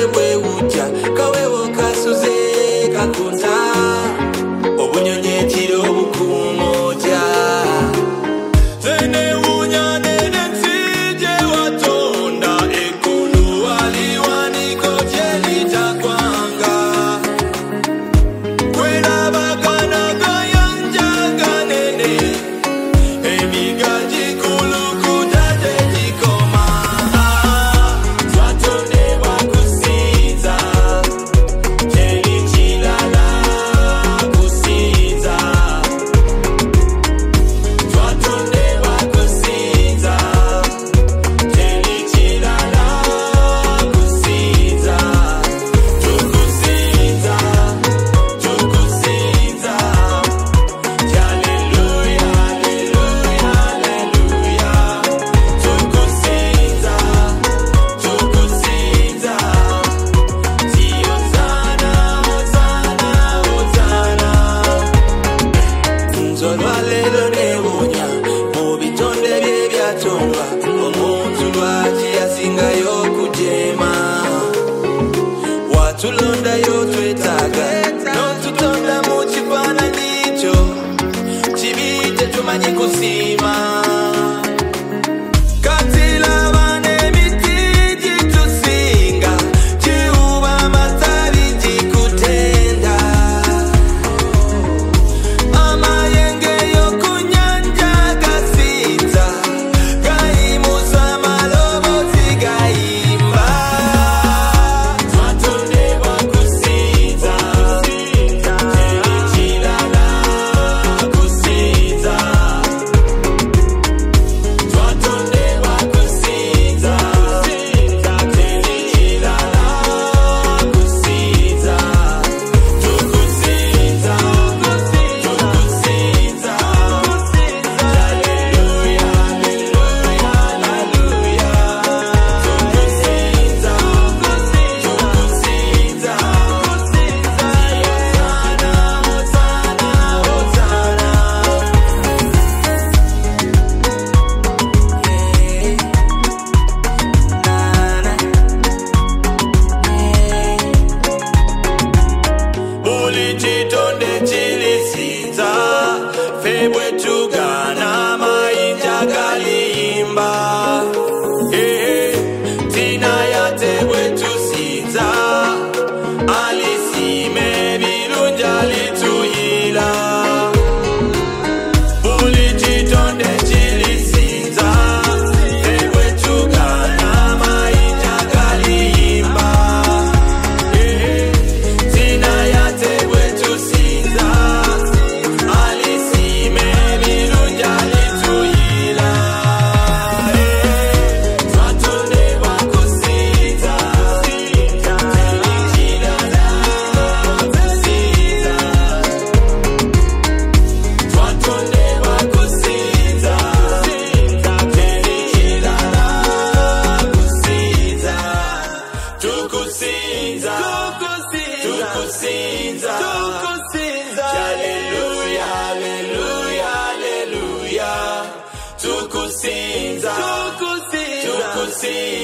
bwe buja kawewo kasuze kakunda obunyonyetiro bukumoja zene unyane nensije watonda ekulu waliwaniko jelita kwanga kwera bagana gayanja ganene emigaji kulu kutaje jikoma twatonde wakusiza jelichilala kusiza twatonde wakusiza jelichilala kusiza tukusiza tukusiza haleluya haleluya haleluya tukusiza tukusiza sio sana sana sana nzolwa lelo nebunya mu bitonde bye byatondwa omuntu lwaki yasingayo kujema watulondayo twetaaga n'otutonda mu kifaananyi kyo kibi tetumanyi kusiima kati laba n'emiti gitusinga kiwuba amatabi gikutenda amayenge y'okunyanja gasinza gayimusa amaloboozi gayimba twatonde wakusinza ekirala kusinza twatonde wakusinza ekirala kusinza tukusinza tukusinza haleluya haleluya haleluya tukusinza tukusinza buli kitonde kirisinza febwe tugana mayinja galimba tina yate bwe tusinza alisime birungi alituyila buli kitonde kirisinza febwe tugana mayinja galimba tina yate bwe tusinza alisime birungi alituyila twatonde wakusinza ekirala kusinza twatonde wakusinza ekirala kusinza tukusinza tukusinza haleluya haleluya haleluya tukusinza tukusinza